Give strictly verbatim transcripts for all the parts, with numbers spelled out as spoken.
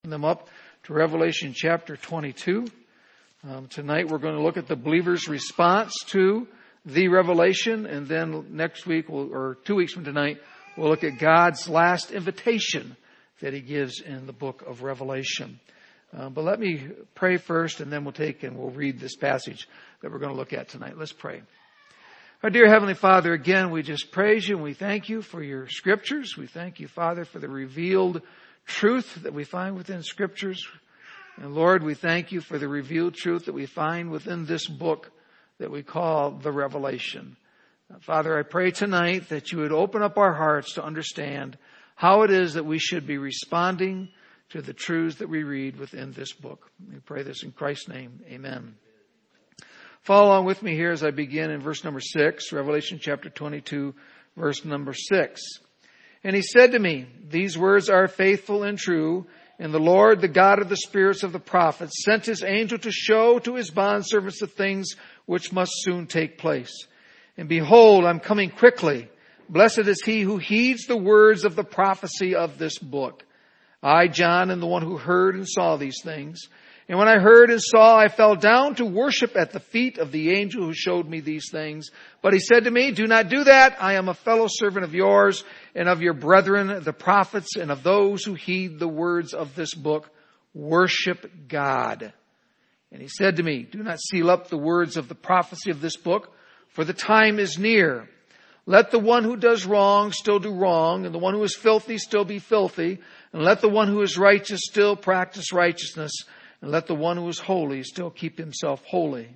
them up to Revelation chapter twenty-two. Um, tonight we're going to look at the believer's response to the revelation, and then next week, we'll, or two weeks from tonight, we'll look at God's last invitation that He gives in the book of Revelation. Uh, but let me pray first, and then we'll take and we'll read this passage that we're going to look at tonight. Let's pray. Our dear Heavenly Father, again, we just praise You and we thank You for Your Scriptures. We thank You, Father, for the revealed truth that we find within Scriptures. And Lord, we thank You for the revealed truth that we find within this book that we call the Revelation. Father, I pray tonight that You would open up our hearts to understand how it is that we should be responding to the truths that we read within this book. We pray this in Christ's name. Amen. Follow along with me here as I begin in verse number six, Revelation chapter twenty-two, verse number six. And He said to me, these words are faithful and true, and the Lord, the God of the spirits of the prophets, sent His angel to show to His bondservants the things which must soon take place. And behold, I'm coming quickly. Blessed is he who heeds the words of the prophecy of this book. I, John, am the one who heard and saw these things. And when I heard and saw, I fell down to worship at the feet of the angel who showed me these things. But he said to me, do not do that. I am a fellow servant of yours and of your brethren, the prophets, and of those who heed the words of this book. Worship God. And he said to me, do not seal up the words of the prophecy of this book, for the time is near. Let the one who does wrong still do wrong, and the one who is filthy still be filthy, and let the one who is righteous still practice righteousness, and let the one who is holy still keep himself holy.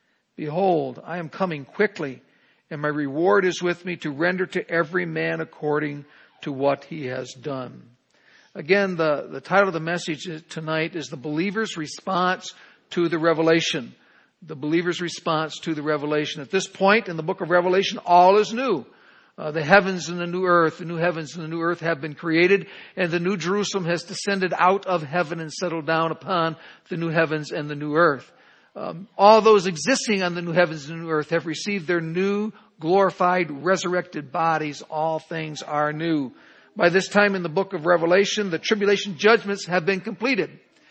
Behold, I am coming quickly, and my reward is with me to render to every man according to what he has done. Again, the, the title of the message tonight is The Believer's Response to the Revelation. The believer's response to the revelation. At this point in the book of Revelation, all is new. Uh, the heavens and the new earth, the new heavens and the new earth have been created, and the new Jerusalem has descended out of heaven and settled down upon the new heavens and the new earth. Um, all those existing on the new heavens and the new earth have received their new, glorified, resurrected bodies. All things are new. By this time in the book of Revelation, the tribulation judgments have been completed.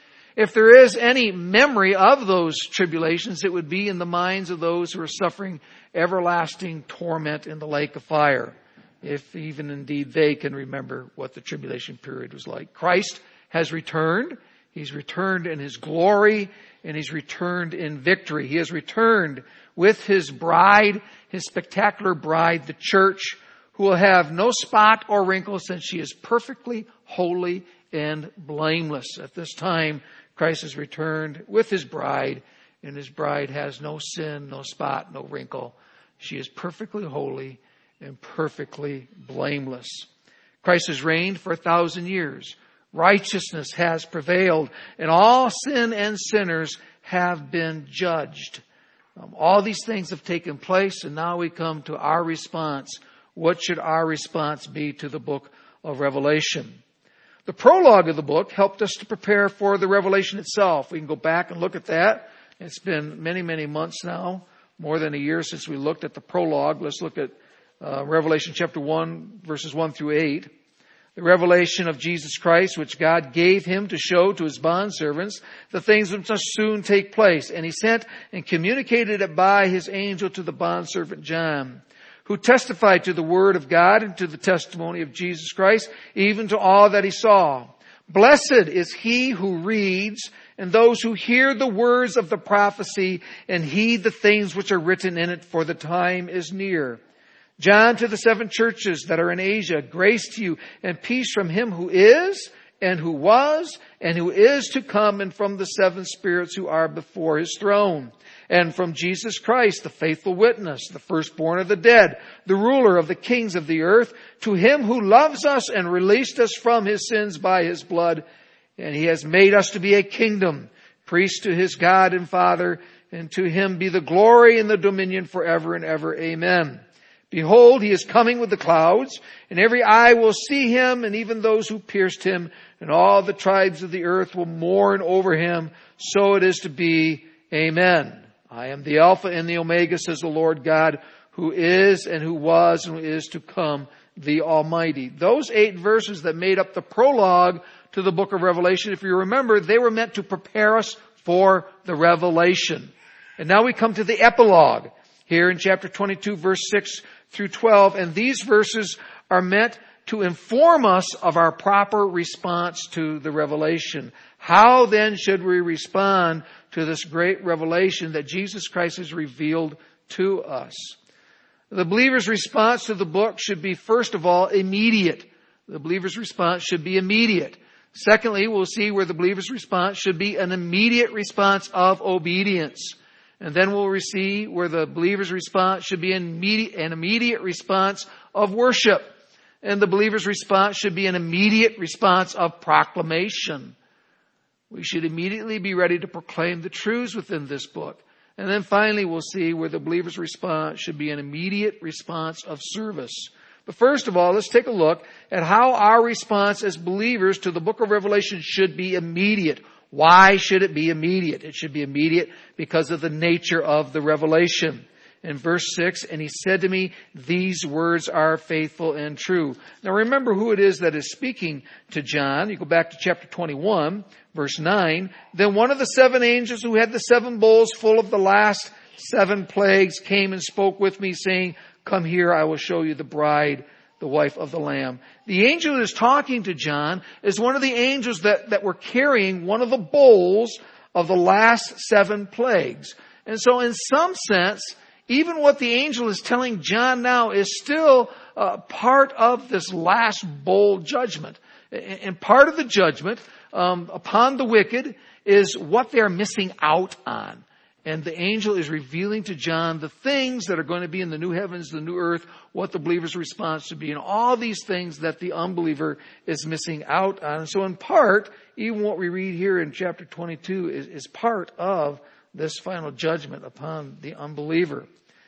If there is any memory of those tribulations, it would be in the minds of those who are suffering everlasting torment in the lake of fire, if even indeed they can remember what the tribulation period was like. Christ has returned. He's returned in His glory, and He's returned in victory. He has returned with His bride, His spectacular bride, the church, who will have no spot or wrinkle, since she is perfectly holy and blameless. At this time, Christ has returned with His bride, and His bride has no sin, no spot, no wrinkle. She is perfectly holy and perfectly blameless. Christ has reigned for a thousand years. Righteousness has prevailed, and all sin and sinners have been judged. Um, all these things have taken place, and now we come to our response. What should our response be to the book of Revelation? The prologue of the book helped us to prepare for the revelation itself. We can go back and look at that. It's been many, many months now, more than a year since we looked at the prologue. Let's look at uh, Revelation chapter one, verses one through eight. The revelation of Jesus Christ, which God gave Him to show to His bondservants the things which must soon take place. And He sent and communicated it by His angel to the bondservant John, who testified to the word of God and to the testimony of Jesus Christ, even to all that he saw. Blessed is he who reads, and those who hear the words of the prophecy, and heed the things which are written in it, for the time is near. John, to the seven churches that are in Asia, grace to you and peace from Him who is, and who was, and who is to come, and from the seven spirits who are before His throne. And from Jesus Christ, the faithful witness, the firstborn of the dead, the ruler of the kings of the earth, to Him who loves us and released us from His sins by His blood. And He has made us to be a kingdom, priests to His God and Father, and to Him be the glory and the dominion forever and ever. Amen. Behold, He is coming with the clouds, and every eye will see Him, and even those who pierced Him, and all the tribes of the earth will mourn over Him. So it is to be. Amen. I am the Alpha and the Omega, says the Lord God, who is and who was and who is to come, the Almighty. Those eight verses that made up the prologue to the book of Revelation. If you remember, they were meant to prepare us for the revelation. And now we come to the epilogue here in chapter twenty-two, verse six through twelve. And these verses are meant to inform us of our proper response to the revelation. How then should we respond to this great revelation that Jesus Christ has revealed to us? The believer's response to the book should be, first of all, immediate. The believer's response should be immediate. Secondly, we'll see where the believer's response should be an immediate response of obedience. And then we'll see where the believer's response should be an immediate, an immediate response of worship. And the believer's response should be an immediate response of proclamation. We should immediately be ready to proclaim the truths within this book. And then finally, we'll see where the believer's response should be an immediate response of service. But first of all, let's take a look at how our response as believers to the book of Revelation should be immediate. Why should it be immediate? It should be immediate because of the nature of the revelation. In verse six, and he said to me, these words are faithful and true. Now remember who it is that is speaking to John. You go back to chapter twenty-one, verse nine. Then one of the seven angels who had the seven bowls full of the last seven plagues came and spoke with me, saying, come here, I will show you the bride, the wife of the Lamb. The angel that is talking to John is one of the angels that, that were carrying one of the bowls of the last seven plagues. And so in some sense, even what the angel is telling John now is still uh, part of this last bowl judgment. And part of the judgment um, upon the wicked is what they're missing out on. And the angel is revealing to John the things that are going to be in the new heavens, the new earth, what the believer's response should be, and all these things that the unbeliever is missing out on. And so in part, even what we read here in chapter twenty-two is, is part of this final judgment upon the unbeliever.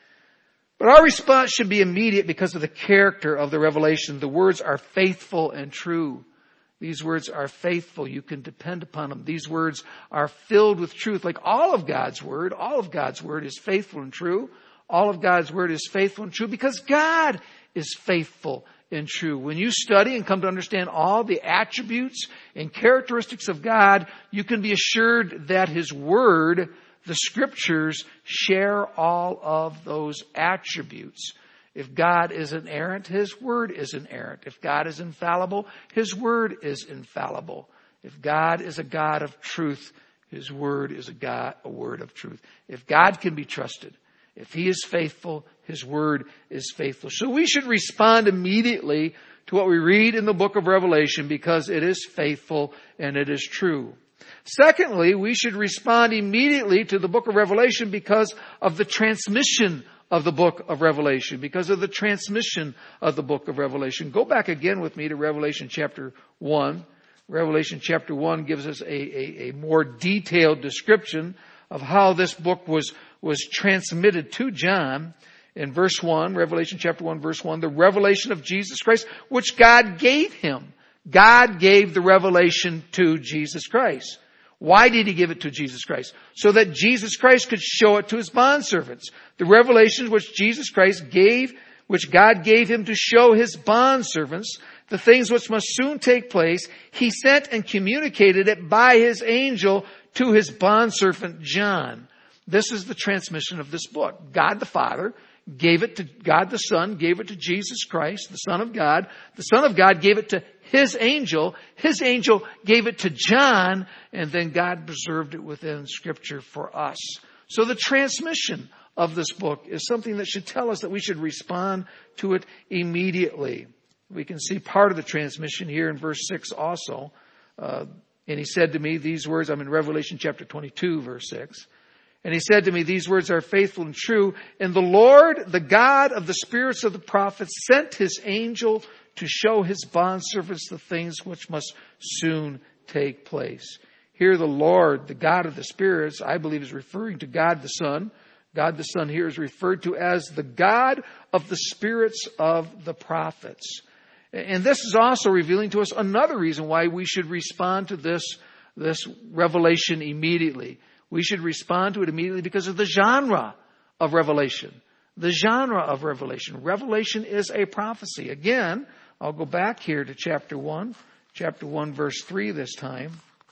But our response should be immediate because of the character of the revelation. The words are faithful and true. These words are faithful. You can depend upon them. These words are filled with truth. Like all of God's word, all of God's word is faithful and true. All of God's word is faithful and true because God is faithful and true. When you study and come to understand all the attributes and characteristics of God, you can be assured that His word, the scriptures, share all of those attributes. If God is inerrant, His word is inerrant. If God is infallible, His word is infallible. If God is a God of truth, His word is a God, a word of truth. If God can be trusted, if He is faithful, His word is faithful. So we should respond immediately to what we read in the book of Revelation because it is faithful and it is true. Secondly, we should respond immediately to the book of Revelation because of the transmission of the book of Revelation, because of the transmission of the book of Revelation. Go back again with me to Revelation chapter one. Revelation chapter one gives us a, a, a more detailed description of how this book was, was transmitted to John. In verse one, Revelation chapter one, verse one, the revelation of Jesus Christ, which God gave him. God gave the revelation to Jesus Christ. Why did He give it to Jesus Christ? So that Jesus Christ could show it to His bondservants. The revelations which Jesus Christ gave, which God gave Him to show His bondservants, the things which must soon take place, He sent and communicated it by His angel to His bondservant John. This is the transmission of this book. God the Father gave it to God the Son, gave it to Jesus Christ, the Son of God. The Son of God gave it to His angel. His angel gave it to John, and then God preserved it within Scripture for us. So the transmission of this book is something that should tell us that we should respond to it immediately. We can see part of the transmission here in verse six also. Uh, and he said to me these words, I'm in Revelation chapter twenty-two, verse six. And he said to me, these words are faithful and true. And the Lord, the God of the spirits of the prophets, sent His angel to show His bondservants the things which must soon take place. Here the Lord, the God of the spirits, I believe is referring to God the Son. God the Son here is referred to as the God of the spirits of the prophets. And this is also revealing to us another reason why we should respond to this, this revelation immediately. We should respond to it immediately because of the genre of Revelation. The genre of Revelation. Revelation is a prophecy. Again, I'll go back here to chapter one. chapter one, verse three this time.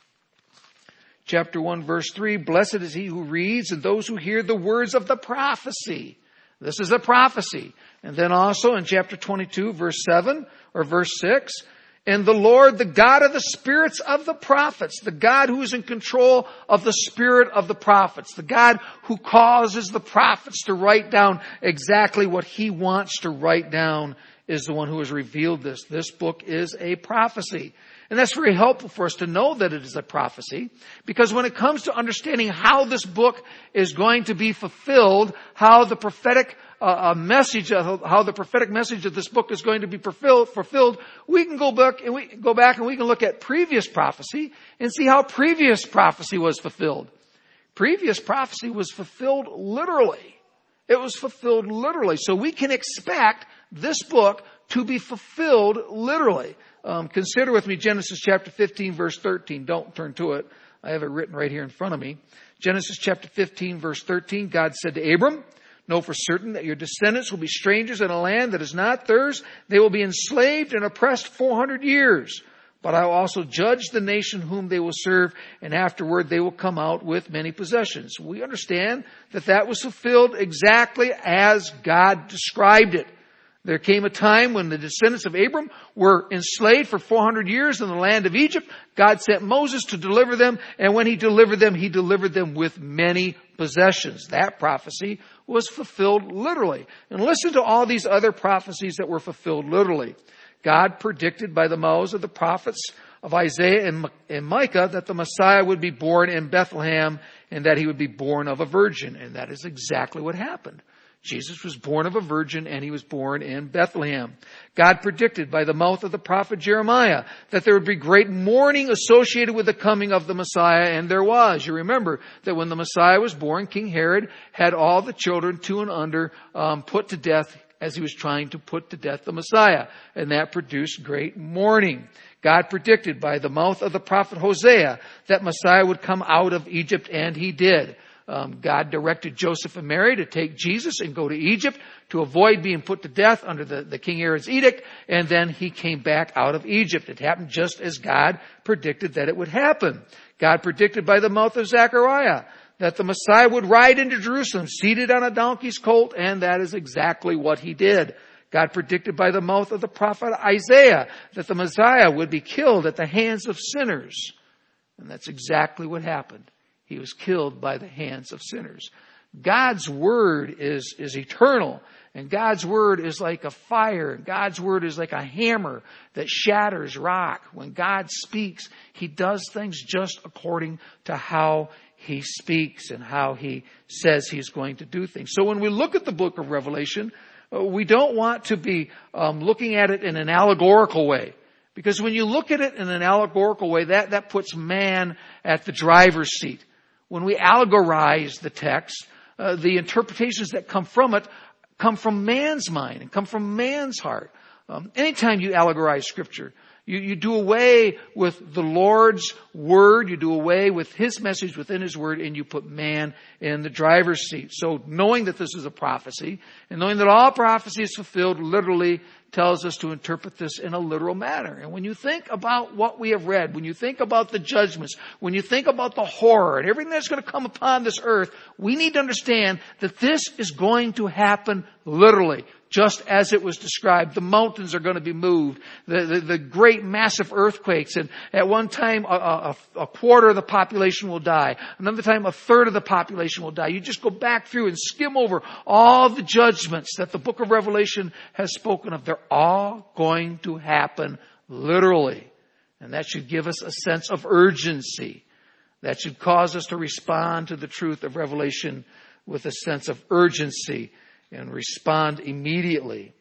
Chapter one, verse three, blessed is he who reads and those who hear the words of the prophecy. This is a prophecy. And then also in chapter twenty-two, verse seven or verse six, and the Lord, the God of the spirits of the prophets, the God who is in control of the spirit of the prophets, the God who causes the prophets to write down exactly what he wants to write down, is the one who has revealed this. This book is a prophecy. And that's very helpful for us to know that it is a prophecy, because when it comes to understanding how this book is going to be fulfilled, how the prophetic uh, message, uh, how the prophetic message of this book is going to be fulfilled, fulfilled, we can go back and we go back and we can look at previous prophecy and see how previous prophecy was fulfilled. Previous prophecy was fulfilled literally. It was fulfilled literally. So we can expect this book to be fulfilled literally. Um, consider with me Genesis chapter fifteen, verse thirteen. Don't turn to it. I have it written right here in front of me. Genesis chapter fifteen, verse thirteen. God said to Abram, know for certain that your descendants will be strangers in a land that is not theirs. They will be enslaved and oppressed four hundred years. But I will also judge the nation whom they will serve, and afterward they will come out with many possessions. We understand that that was fulfilled exactly as God described it. There came a time when the descendants of Abram were enslaved for four hundred years in the land of Egypt. God sent Moses to deliver them, and when he delivered them, he delivered them with many possessions. That prophecy was fulfilled literally. And listen to all these other prophecies that were fulfilled literally. God predicted by the mouths of the prophets of Isaiah and Micah that the Messiah would be born in Bethlehem and that he would be born of a virgin. And that is exactly what happened. Jesus was born of a virgin and he was born in Bethlehem. God predicted by the mouth of the prophet Jeremiah that there would be great mourning associated with the coming of the Messiah, and there was. You remember that when the Messiah was born, King Herod had all the children two and under um, put to death as he was trying to put to death the Messiah, and that produced great mourning. God predicted by the mouth of the prophet Hosea that Messiah would come out of Egypt, and he did. Um, God directed Joseph and Mary to take Jesus and go to Egypt to avoid being put to death under the, the King Herod's edict. And then he came back out of Egypt. It happened just as God predicted that it would happen. God predicted by the mouth of Zechariah that the Messiah would ride into Jerusalem seated on a donkey's colt. And that is exactly what he did. God predicted by the mouth of the prophet Isaiah that the Messiah would be killed at the hands of sinners. And that's exactly what happened. He was killed by the hands of sinners. God's word is, is eternal. And God's word is like a fire. God's word is like a hammer that shatters rock. When God speaks, he does things just according to how he speaks and how he says he's going to do things. So when we look at the book of Revelation, we don't want to be um, looking at it in an allegorical way. Because when you look at it in an allegorical way, that, that puts man at the driver's seat. When we allegorize the text, uh, the interpretations that come from it come from man's mind and come from man's heart. Um, anytime you allegorize Scripture, you, you do away with the Lord's word, you do away with his message within his word, and you put man in the driver's seat. So knowing that this is a prophecy, and knowing that all prophecy is fulfilled literally, tells us to interpret this in a literal manner. And when you think about what we have read, when you think about the judgments, when you think about the horror and everything that's going to come upon this earth, we need to understand that this is going to happen literally, just as it was described. The mountains are going to be moved, the, the, the great massive earthquakes, and at one time a, a, a quarter of the population will die. Another time a third of the population will die. You just go back through and skim over all the judgments that the book of Revelation has spoken of. They're all going to happen literally. And that should give us a sense of urgency. That should cause us to respond to the truth of Revelation with a sense of urgency and respond immediately.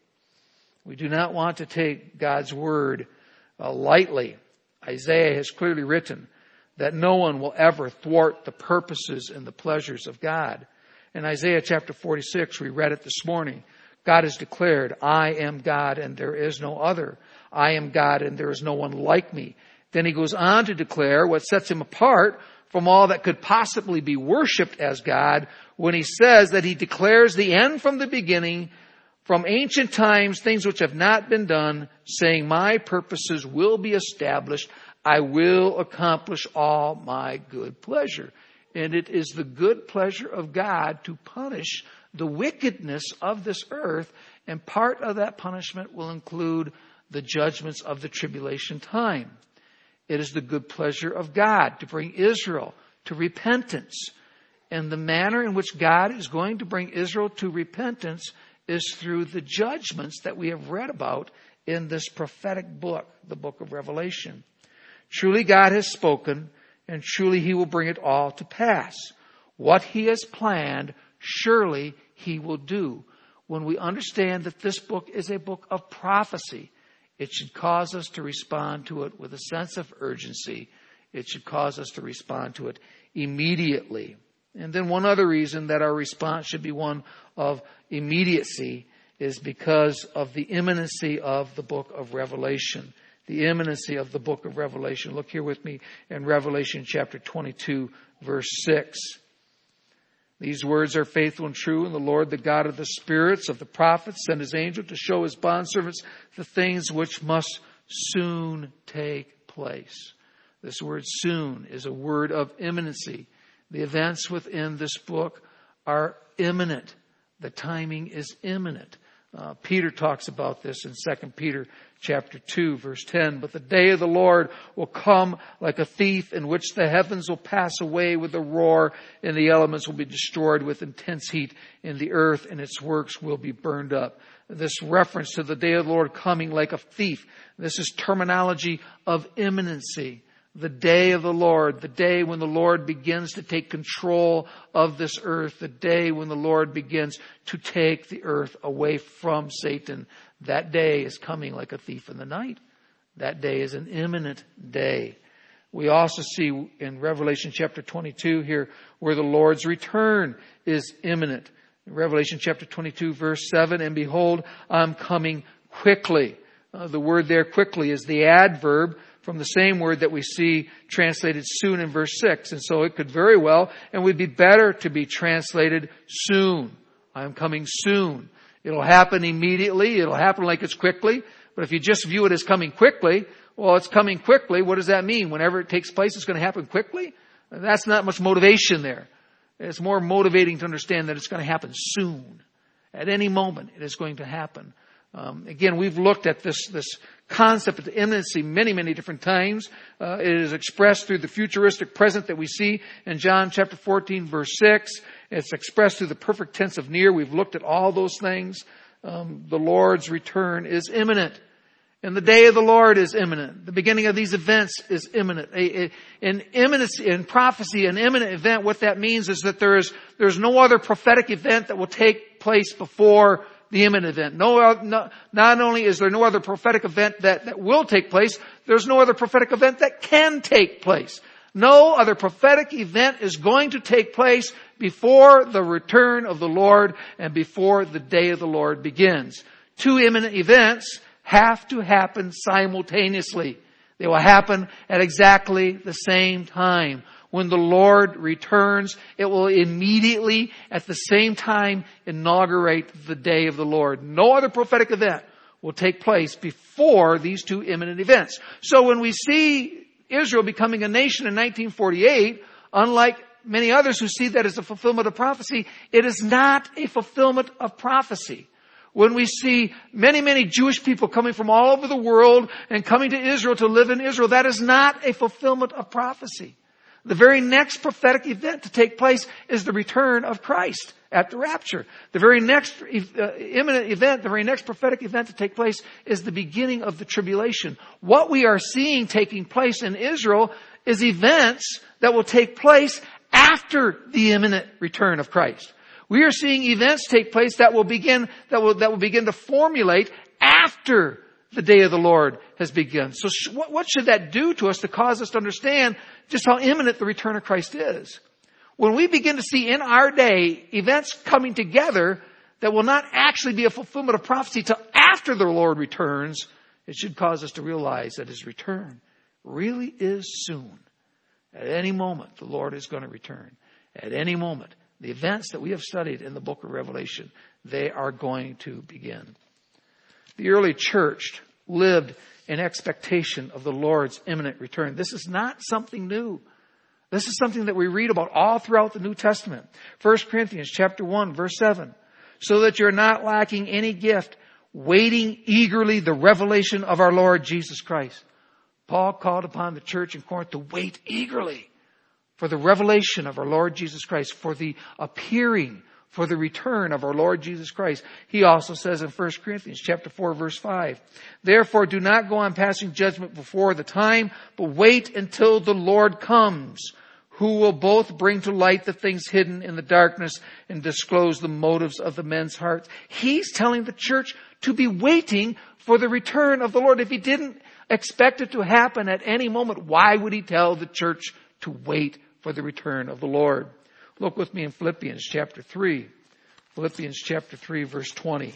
We do not want to take God's word uh, lightly. Isaiah has clearly written that no one will ever thwart the purposes and the pleasures of God. In Isaiah chapter forty-six, we read it this morning. God has declared, I am God and there is no other. I am God and there is no one like me. Then he goes on to declare what sets him apart from all that could possibly be worshipped as God when he says that he declares the end from the beginning, from ancient times things which have not been done, saying, my purposes will be established. I will accomplish all my good pleasure. And it is the good pleasure of God to punish the wickedness of this earth. And part of that punishment will include the judgments of the tribulation time. It is the good pleasure of God to bring Israel to repentance. And the manner in which God is going to bring Israel to repentance is through the judgments that we have read about in this prophetic book, the book of Revelation. Truly God has spoken, and truly He will bring it all to pass. What He has planned, surely He will do. When we understand that this book is a book of prophecy, it should cause us to respond to it with a sense of urgency. It should cause us to respond to it immediately. And then one other reason that our response should be one of immediacy is because of the imminency of the book of Revelation. The imminency of the book of Revelation. Look here with me in Revelation chapter twenty-two, verse six. These words are faithful and true, and the Lord, the God of the spirits of the prophets, sent His angel to show His bondservants the things which must soon take place. This word soon is a word of imminency. The events within this book are imminent. The timing is imminent. Uh, Peter talks about this in Second Peter chapter two, verse ten. But the day of the Lord will come like a thief, in which the heavens will pass away with a roar, and the elements will be destroyed with intense heat, and the earth and its works will be burned up. This reference to the day of the Lord coming like a thief. This is terminology of imminency. The day of the Lord, the day when the Lord begins to take control of this earth, the day when the Lord begins to take the earth away from Satan. That day is coming like a thief in the night. That day is an imminent day. We also see in Revelation chapter twenty-two here where the Lord's return is imminent. In Revelation chapter twenty-two, verse seven, and behold, I'm coming quickly. Uh, the word there, quickly, is the adverb from the same word that we see translated soon in verse six. And so it could very well, and would be better to be translated soon. I'm coming soon. It'll happen immediately. It'll happen like it's quickly. But if you just view it as coming quickly, well, it's coming quickly. What does that mean? Whenever it takes place, it's going to happen quickly? That's not much motivation there. It's more motivating to understand that it's going to happen soon. At any moment, it is going to happen. Um, again, we've looked at this, this concept of imminency many, many different times. Uh, it is expressed through the futuristic present that we see in John chapter fourteen, verse six. It's expressed through the perfect tense of near. We've looked at all those things. Um, the Lord's return is imminent. And the day of the Lord is imminent. The beginning of these events is imminent. A, a, an imminency, in prophecy, an imminent event, what that means is that there is, there's no other prophetic event that will take place before the imminent event. No, no, not only is there no other prophetic event that, that will take place, there's no other prophetic event that can take place. No other prophetic event is going to take place before the return of the Lord and before the day of the Lord begins. Two imminent events have to happen simultaneously. They will happen at exactly the same time. When the Lord returns, it will immediately, at the same time, inaugurate the day of the Lord. No other prophetic event will take place before these two imminent events. So when we see Israel becoming a nation in nineteen forty-eight, unlike many others who see that as a fulfillment of prophecy, it is not a fulfillment of prophecy. When we see many, many Jewish people coming from all over the world and coming to Israel to live in Israel, that is not a fulfillment of prophecy. The very next prophetic event to take place is the return of Christ at the rapture. The very next uh, imminent event, the very next prophetic event to take place is the beginning of the tribulation. What we are seeing taking place in Israel is events that will take place after the imminent return of Christ. We are seeing events take place that will begin, that will, that will begin to formulate after the day of the Lord has begun. So sh- what, what should that do to us to cause us to understand just how imminent the return of Christ is? When we begin to see in our day events coming together that will not actually be a fulfillment of prophecy till after the Lord returns, it should cause us to realize that His return really is soon. At any moment, the Lord is going to return. At any moment, the events that we have studied in the book of Revelation, they are going to begin. The early church lived in expectation of the Lord's imminent return. This is not something new. This is something that we read about all throughout the New Testament. First Corinthians chapter one, verse seven. So that you're not lacking any gift, waiting eagerly the revelation of our Lord Jesus Christ. Paul called upon the church in Corinth to wait eagerly for the revelation of our Lord Jesus Christ, for the appearing, for the return of our Lord Jesus Christ. He also says in First Corinthians chapter four, verse five, therefore do not go on passing judgment before the time, but wait until the Lord comes, who will both bring to light the things hidden in the darkness and disclose the motives of the men's hearts. He's telling the church to be waiting for the return of the Lord. If he didn't expect it to happen at any moment, why would he tell the church to wait for the return of the Lord? Look with me in Philippians chapter three. Philippians chapter three, verse twenty.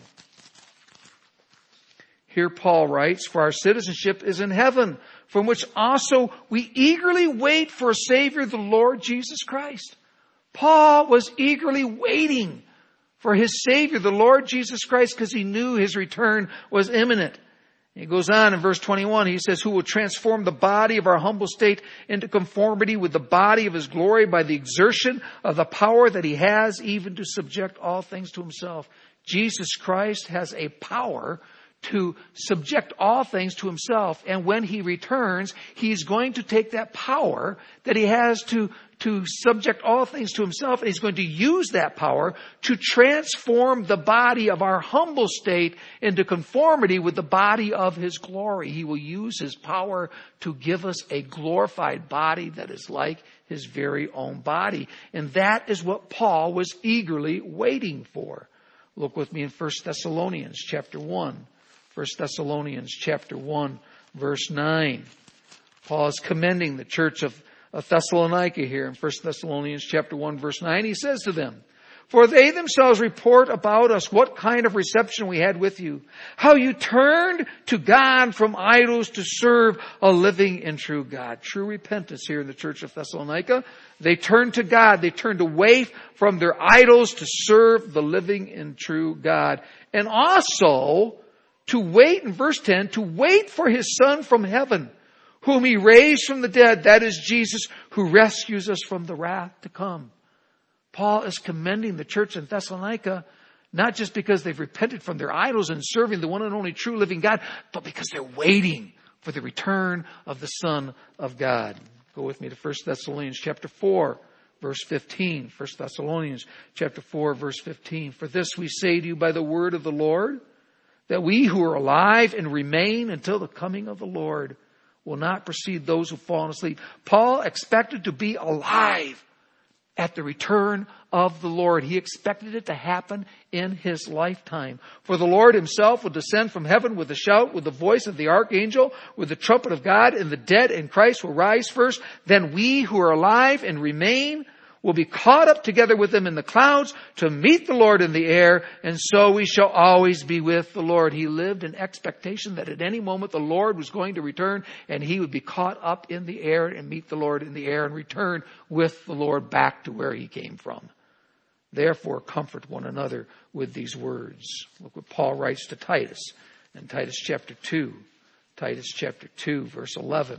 Here Paul writes, for our citizenship is in heaven, from which also we eagerly wait for a Savior, the Lord Jesus Christ. Paul was eagerly waiting for his Savior, the Lord Jesus Christ, because he knew his return was imminent. He goes on in verse twenty-one, he says, who will transform the body of our humble state into conformity with the body of his glory by the exertion of the power that he has even to subject all things to himself. Jesus Christ has a power to subject all things to himself. And when he returns, he's going to take that power that he has to to subject all things to himself, and he's going to use that power to transform the body of our humble state into conformity with the body of his glory. He will use his power to give us a glorified body that is like his very own body. And that is what Paul was eagerly waiting for. Look with me in First Thessalonians chapter one. First Thessalonians chapter one, verse nine. Paul is commending the church of of Thessalonica here in First Thessalonians chapter one, verse nine. He says to them, for they themselves report about us what kind of reception we had with you, how you turned to God from idols to serve a living and true God. True repentance here in the church of Thessalonica. They turned to God. They turned away from their idols to serve the living and true God. And also to wait, in verse ten, to wait for his Son from heaven, whom he raised from the dead, that is Jesus, who rescues us from the wrath to come. Paul is commending the church in Thessalonica, not just because they've repented from their idols and serving the one and only true living God, but because they're waiting for the return of the Son of God. Go with me to First Thessalonians chapter four, verse fifteen. First Thessalonians chapter four, verse fifteen. For this we say to you by the word of the Lord, that we who are alive and remain until the coming of the Lord will not precede those who fall asleep. Paul expected to be alive at the return of the Lord. He expected it to happen in his lifetime. For the Lord himself will descend from heaven with a shout, with the voice of the archangel, with the trumpet of God, and the dead in Christ will rise first. Then we who are alive and remain will be caught up together with them in the clouds to meet the Lord in the air, and so we shall always be with the Lord. He lived in expectation that at any moment the Lord was going to return, and he would be caught up in the air and meet the Lord in the air and return with the Lord back to where he came from. Therefore, comfort one another with these words. Look what Paul writes to Titus in Titus chapter two. Titus chapter two, verse eleven.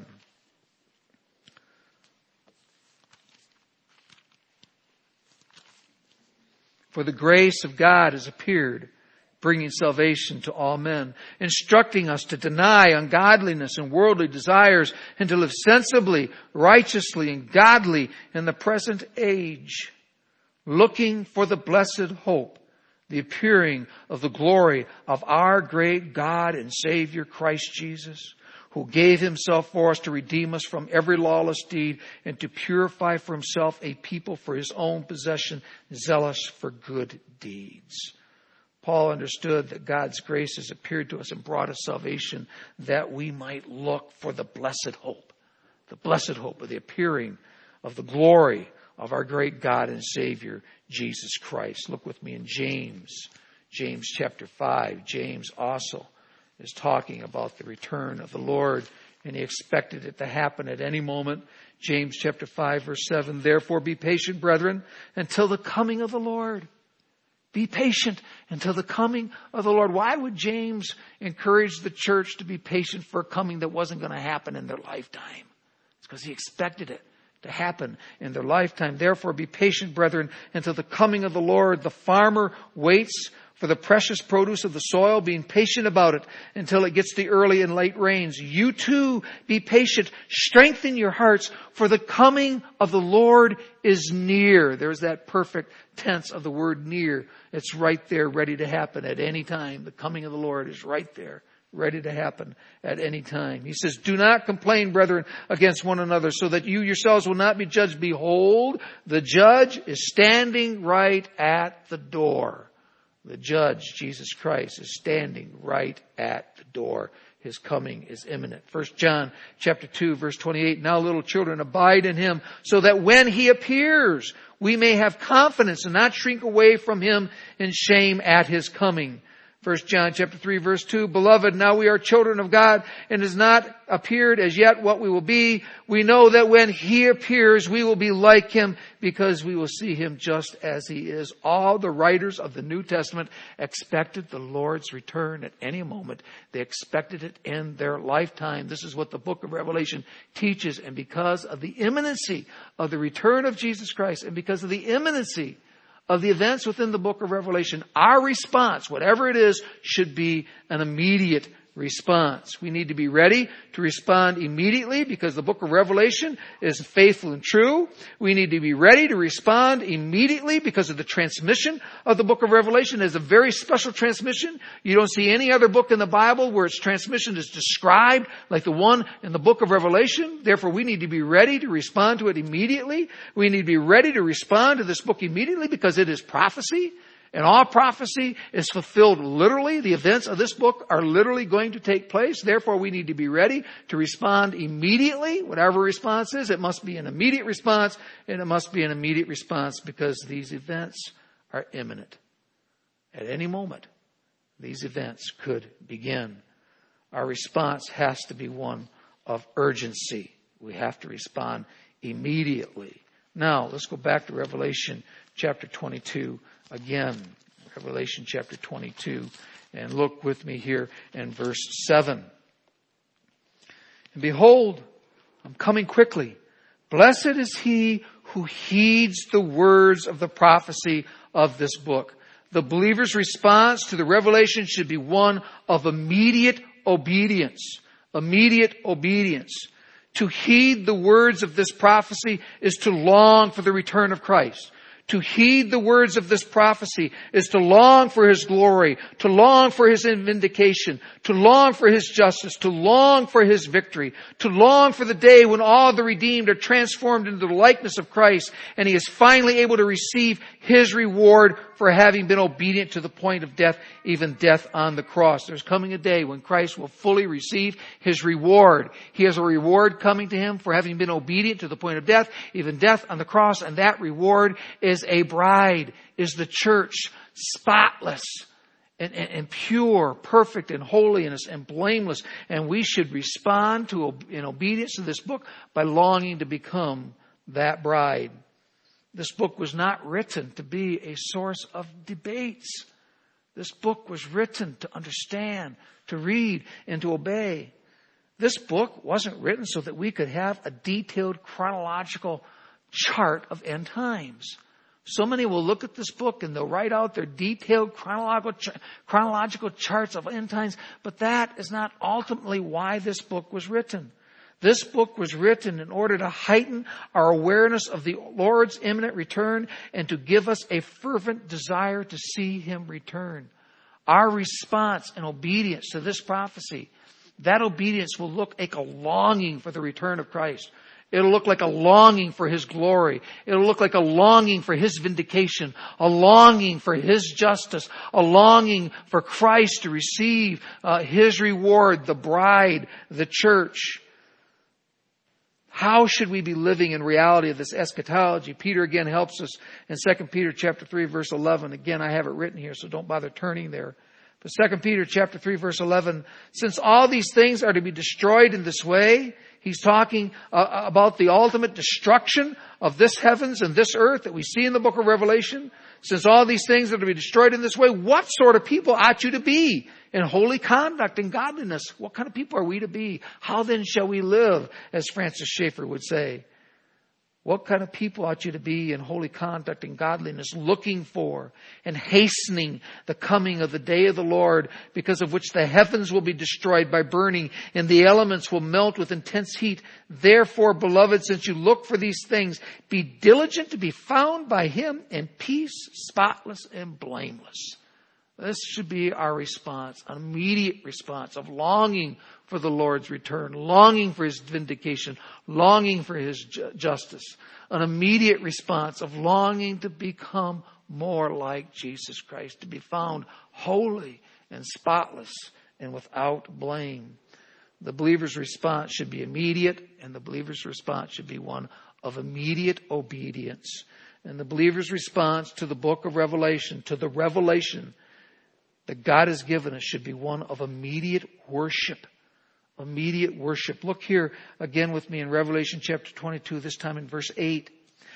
For the grace of God has appeared, bringing salvation to all men, instructing us to deny ungodliness and worldly desires, and to live sensibly, righteously, and godly in the present age, looking for the blessed hope, the appearing of the glory of our great God and Savior Christ Jesus, who gave himself for us to redeem us from every lawless deed and to purify for himself a people for his own possession, zealous for good deeds. Paul understood that God's grace has appeared to us and brought us salvation that we might look for the blessed hope, the blessed hope of the appearing of the glory of our great God and Savior, Jesus Christ. Look with me in James, James chapter five. James also is talking about the return of the Lord, and he expected it to happen at any moment. James chapter five, verse seven, therefore be patient, brethren, until the coming of the Lord. Be patient until the coming of the Lord. Why would James encourage the church to be patient for a coming that wasn't going to happen in their lifetime? It's because he expected it to happen in their lifetime. Therefore, be patient, brethren, until the coming of the Lord. The farmer waits for the precious produce of the soil, being patient about it until it gets the early and late rains. You too, be patient. Strengthen your hearts, for the coming of the Lord is near. There's that perfect tense of the word near. It's right there, ready to happen at any time. The coming of the Lord is right there, ready to happen at any time. He says, do not complain, brethren, against one another, so that you yourselves will not be judged. Behold, the judge is standing right at the door. The judge, Jesus Christ, is standing right at the door. His coming is imminent. First John chapter two, verse twenty-eight. Now little children, abide in him, so that when he appears, we may have confidence and not shrink away from him in shame at his coming. First John chapter three, verse two. Beloved, now we are children of God, and has not appeared as yet what we will be. We know that when he appears, we will be like him, because we will see him just as he is. All the writers of the New Testament expected the Lord's return at any moment. They expected it in their lifetime. This is what the book of Revelation teaches. And because of the imminency of the return of Jesus Christ, and because of the imminency of the events within the book of Revelation, our response, whatever it is, should be an immediate response. We need to be ready to respond immediately, because the book of Revelation is faithful and true. We need to be ready to respond immediately because of the transmission of the book of Revelation. It's a very special transmission. You don't see any other book in the Bible where its transmission is described like the one in the book of Revelation. Therefore, we need to be ready to respond to it immediately. We need to be ready to respond to this book immediately, because it is prophecy. And all prophecy is fulfilled literally. The events of this book are literally going to take place. Therefore, we need to be ready to respond immediately. Whatever response is, it must be an immediate response, and it must be an immediate response because these events are imminent. At any moment, these events could begin. Our response has to be one of urgency. We have to respond immediately. Now, let's go back to Revelation chapter twenty-two again. Revelation chapter twenty-two. And look with me here in verse seven. And behold, I'm coming quickly. Blessed is he who heeds the words of the prophecy of this book. The believer's response to the revelation should be one of immediate obedience. Immediate obedience. To heed the words of this prophecy is to long for the return of Christ. To heed the words of this prophecy is to long for his glory, to long for his vindication, to long for his justice, to long for his victory, to long for the day when all the redeemed are transformed into the likeness of Christ, and he is finally able to receive his reward for having been obedient to the point of death, even death on the cross. There's coming a day when Christ will fully receive his reward. He has a reward coming to him for having been obedient to the point of death, even death on the cross, and that reward is a bride, is the church, spotless and, and, and pure, perfect and holiness and blameless. And we should respond to in obedience to this book by longing to become that bride. This book was not written to be a source of debates. This book was written to understand, to read, and to obey. This book wasn't written so that we could have a detailed chronological chart of end times. So many will look at this book and they'll write out their detailed chronological, chronological charts of end times, but that is not ultimately why this book was written. This book was written in order to heighten our awareness of the Lord's imminent return and to give us a fervent desire to see him return. Our response and obedience to this prophecy, that obedience will look like a longing for the return of Christ. It'll look like a longing for his glory. It'll look like a longing for his vindication, a longing for his justice, a longing for Christ to receive uh, his reward, the bride, the church. How should we be living in reality of this eschatology? Peter again helps us in Second Peter chapter three, verse eleven. Again, I have it written here, so don't bother turning there. But Second Peter chapter three, verse eleven, since all these things are to be destroyed in this way, he's talking uh, about the ultimate destruction of this heavens and this earth that we see in the book of Revelation. Since all these things are to be destroyed in this way, what sort of people ought you to be in holy conduct and godliness? What kind of people are we to be? How then shall we live, as Francis Schaeffer would say? What kind of people ought you to be in holy conduct and godliness, looking for and hastening the coming of the day of the Lord, because of which the heavens will be destroyed by burning and the elements will melt with intense heat. Therefore, beloved, since you look for these things, be diligent to be found by Him in peace, spotless and blameless. This should be our response, an immediate response of longing for the Lord's return, longing for His vindication, longing for His ju- justice. An immediate response of longing to become more like Jesus Christ, to be found holy and spotless and without blame. The believer's response should be immediate, and the believer's response should be one of immediate obedience. And the believer's response to the book of Revelation, to the revelation that God has given us, should be one of immediate worship. Immediate worship. Look here again with me in Revelation chapter twenty-two, this time in verse eight.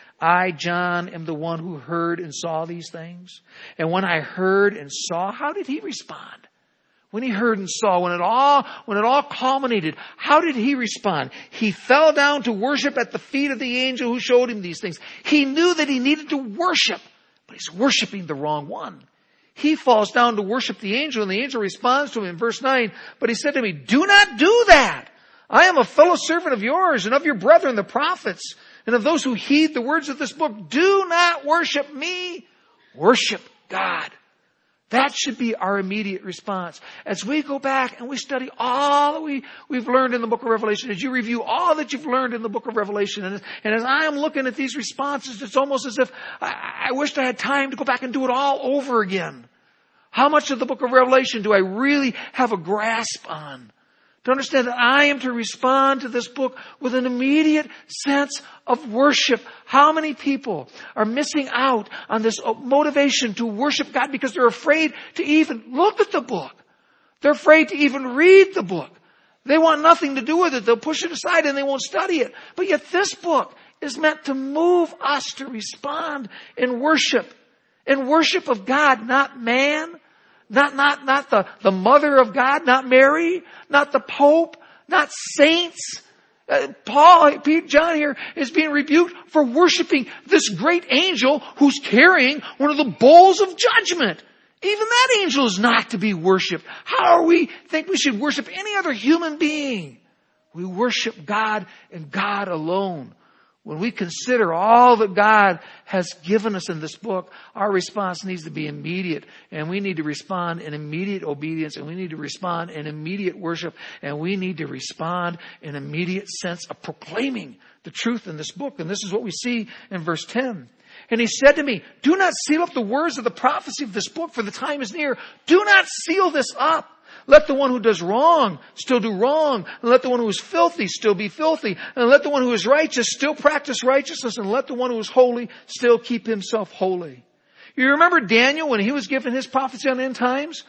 I, John, am the one who heard and saw these things. And when I heard and saw, how did he respond? When he heard and saw, when it all, when it all culminated, how did he respond? He fell down to worship at the feet of the angel who showed him these things. He knew that he needed to worship, but he's worshiping the wrong one. He falls down to worship the angel, and the angel responds to him in verse nine. But he said to me, do not do that. I am a fellow servant of yours and of your brethren, the prophets, and of those who heed the words of this book. Do not worship me. Worship God. That should be our immediate response. As we go back and we study all that we, we've learned in the book of Revelation, as you review all that you've learned in the book of Revelation, and, and as I am looking at these responses, it's almost as if I, I wished I had time to go back and do it all over again. How much of the book of Revelation do I really have a grasp on? To understand that I am to respond to this book with an immediate sense of worship. How many people are missing out on this motivation to worship God because they're afraid to even look at the book? They're afraid to even read the book. They want nothing to do with it. They'll push it aside and they won't study it. But yet this book is meant to move us to respond in worship. In worship of God, not man. Not, not, not the, the mother of God, not Mary, not the Pope, not saints. Uh, Paul, Pete, John here is being rebuked for worshiping this great angel who's carrying one of the bowls of judgment. Even that angel is not to be worshipped. How are we think we should worship any other human being? We worship God and God alone. When we consider all that God has given us in this book, our response needs to be immediate. And we need to respond in immediate obedience. And we need to respond in immediate worship. And we need to respond in immediate sense of proclaiming the truth in this book. And this is what we see in verse ten. And he said to me, do not seal up the words of the prophecy of this book, for the time is near. Do not seal this up. Let the one who does wrong still do wrong. And let the one who is filthy still be filthy. And let the one who is righteous still practice righteousness. And let the one who is holy still keep himself holy. You remember Daniel when he was given his prophecy on the end times?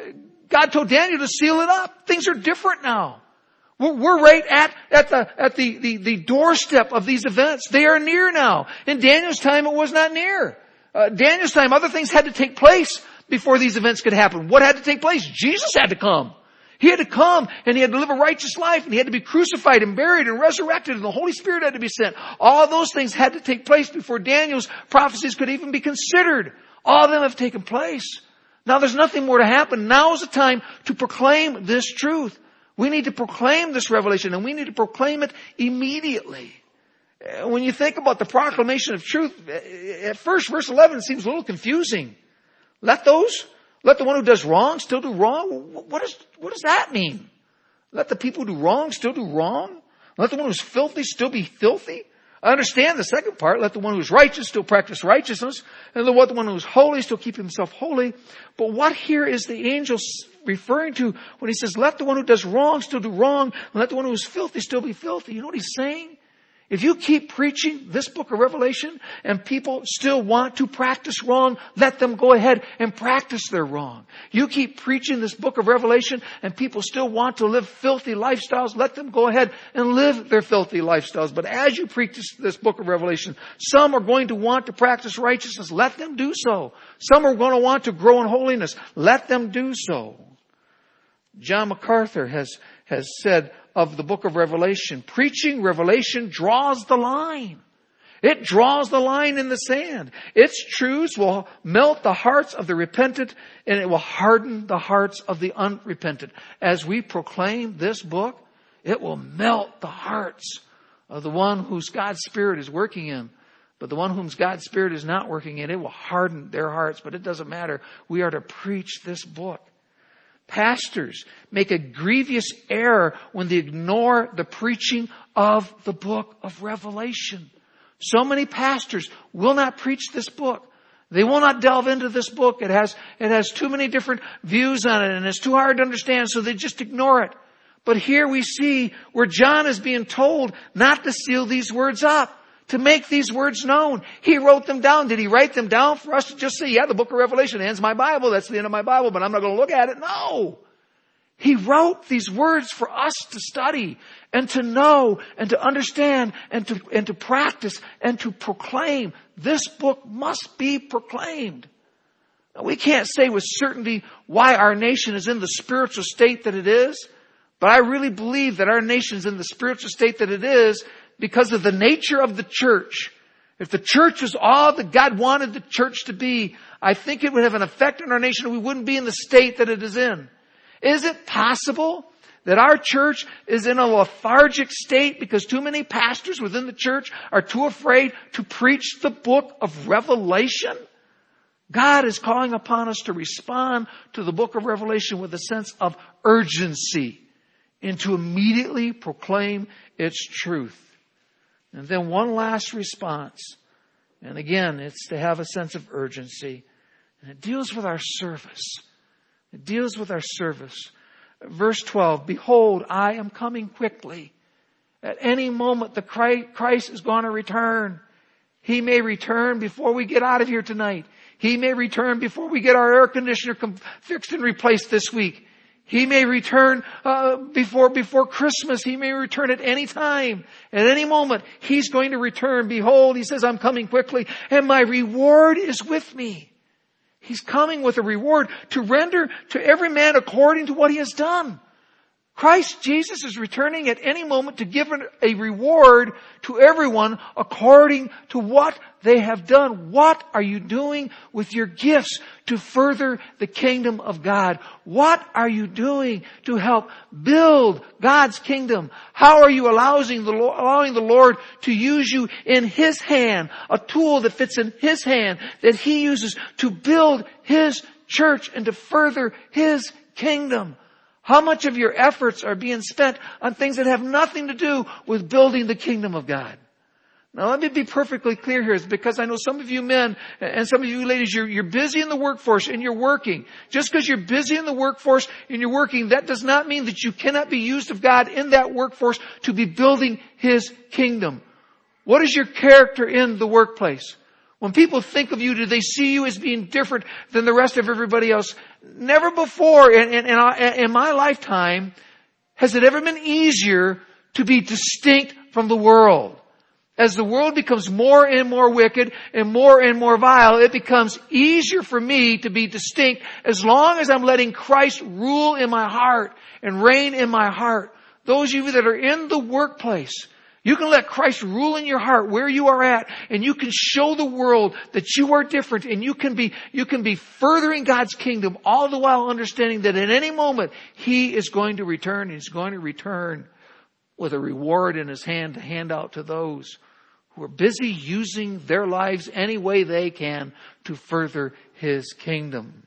God told Daniel to seal it up. Things are different now. We're, we're right at, at the, at the, the, the doorstep of these events. They are near now. In Daniel's time, it was not near. Uh, Daniel's time, other things had to take place before these events could happen. What had to take place? Jesus had to come. He had to come and he had to live a righteous life and he had to be crucified and buried and resurrected and the Holy Spirit had to be sent. All those things had to take place before Daniel's prophecies could even be considered. All of them have taken place. Now there's nothing more to happen. Now is the time to proclaim this truth. We need to proclaim this revelation and we need to proclaim it immediately. When you think about the proclamation of truth, at first verse eleven seems a little confusing. Let those, let the one who does wrong still do wrong? What is, what does that mean? Let the people who do wrong still do wrong? Let the one who's filthy still be filthy? I understand the second part. Let the one who's righteous still practice righteousness. And let the one who's holy still keep himself holy. But what here is the angel referring to when he says, let the one who does wrong still do wrong, and let the one who is filthy still be filthy? You know what he's saying? If you keep preaching this book of Revelation and people still want to practice wrong, let them go ahead and practice their wrong. You keep preaching this book of Revelation and people still want to live filthy lifestyles, let them go ahead and live their filthy lifestyles. But as you preach this, this book of Revelation, some are going to want to practice righteousness. Let them do so. Some are going to want to grow in holiness. Let them do so. John MacArthur has, has said of the book of Revelation, preaching Revelation draws the line. It draws the line in the sand. Its truths will melt the hearts of the repentant and it will harden the hearts of the unrepentant. As we proclaim this book, it will melt the hearts of the one whose God's Spirit is working in. But the one whom God's Spirit is not working in, it will harden their hearts. But it doesn't matter. We are to preach this book. Pastors make a grievous error when they ignore the preaching of the book of Revelation. So many pastors will not preach this book. They will not delve into this book. It has, it has too many different views on it and it's too hard to understand, so they just ignore it. But here we see where John is being told not to seal these words up, to make these words known. He wrote them down. Did he write them down for us to just say, yeah, the book of Revelation ends my Bible. That's the end of my Bible, but I'm not going to look at it. No. He wrote these words for us to study and to know and to understand and to, and to practice and to proclaim. This book must be proclaimed. Now, we can't say with certainty why our nation is in the spiritual state that it is, but I really believe that our nation is in the spiritual state that it is because of the nature of the church. If the church was all that God wanted the church to be, I think it would have an effect on our nation and we wouldn't be in the state that it is in. Is it possible that our church is in a lethargic state because too many pastors within the church are too afraid to preach the book of Revelation? God is calling upon us to respond to the book of Revelation with a sense of urgency and to immediately proclaim its truth. And then one last response. And again, it's to have a sense of urgency. And it deals with our service. It deals with our service. Verse twelve, behold, I am coming quickly. At any moment, the Christ is going to return. He may return before we get out of here tonight. He may return before we get our air conditioner fixed and replaced this week. He may return uh, before before Christmas. He may return at any time. At any moment, He's going to return. Behold, He says, I'm coming quickly, and my reward is with me. He's coming with a reward to render to every man according to what he has done. Christ Jesus is returning at any moment to give a reward to everyone according to what they have done. What are you doing with your gifts to further the kingdom of God? What are you doing to help build God's kingdom? How are you allowing the, allowing the Lord to use you in His hand, a tool that fits in His hand that He uses to build His church and to further His kingdom? How much of your efforts are being spent on things that have nothing to do with building the kingdom of God? Now let me be perfectly clear here, because I know some of you men and some of you ladies, you're, you're busy in the workforce and you're working. Just because you're busy in the workforce and you're working, that does not mean that you cannot be used of God in that workforce to be building His kingdom. What is your character in the workplace? When people think of you, do they see you as being different than the rest of everybody else? Never before in, in, in, in my lifetime has it ever been easier to be distinct from the world. As the world becomes more and more wicked and more and more vile, it becomes easier for me to be distinct as long as I'm letting Christ rule in my heart and reign in my heart. Those of you that are in the workplace, you can let Christ rule in your heart where you are at, and you can show the world that you are different, and you can be, you can be furthering God's kingdom, all the while understanding that at any moment He is going to return, and He's going to return with a reward in His hand to hand out to those who are busy using their lives any way they can to further His kingdom.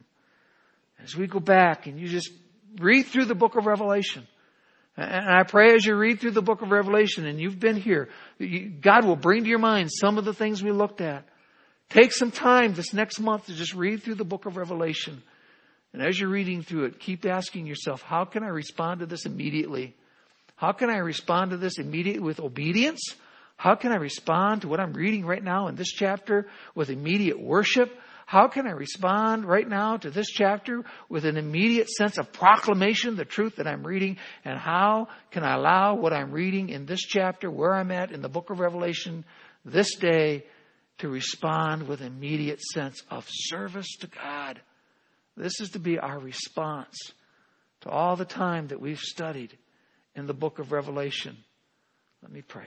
As we go back and you just read through the book of Revelation, and I pray as you read through the book of Revelation and you've been here, God will bring to your mind some of the things we looked at. Take some time this next month to just read through the book of Revelation. And as you're reading through it, keep asking yourself, how can I respond to this immediately? How can I respond to this immediately with obedience? How can I respond to what I'm reading right now in this chapter with immediate worship? How can I respond right now to this chapter with an immediate sense of proclamation, the truth that I'm reading? And how can I allow what I'm reading in this chapter, where I'm at in the book of Revelation this day, to respond with immediate sense of service to God? This is to be our response to all the time that we've studied in the book of Revelation. Let me pray.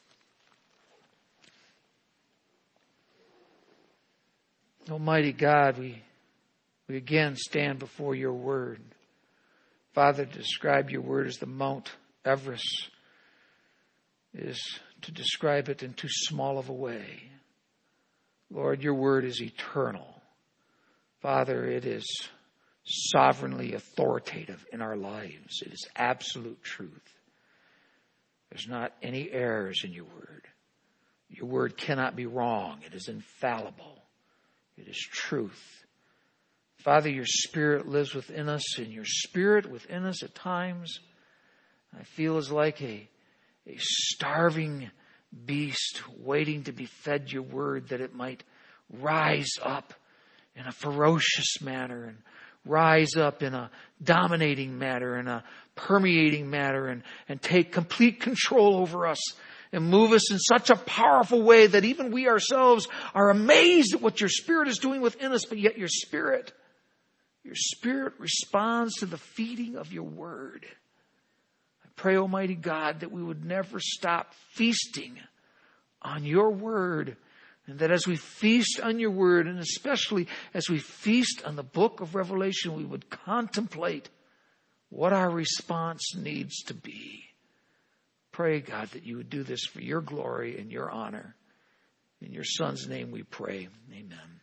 Almighty God, we, we again stand before your word. Father, to describe your word as the Mount Everest is to describe it in too small of a way. Lord, your word is eternal. Father, it is sovereignly authoritative in our lives. It is absolute truth. There's not any errors in your word. Your word cannot be wrong. It is infallible. It is truth. Father, your Spirit lives within us, and your Spirit within us at times, I feel is like a, a starving beast waiting to be fed your word, that it might rise up in a ferocious manner and rise up in a dominating manner and a permeating manner and, and take complete control over us and move us in such a powerful way that even we ourselves are amazed at what your Spirit is doing within us. But yet your Spirit, your Spirit responds to the feeding of your word. I pray, Almighty God, that we would never stop feasting on your word. And that as we feast on your word, and especially as we feast on the book of Revelation, we would contemplate what our response needs to be. Pray, God, that you would do this for your glory and your honor. In your Son's name we pray. Amen.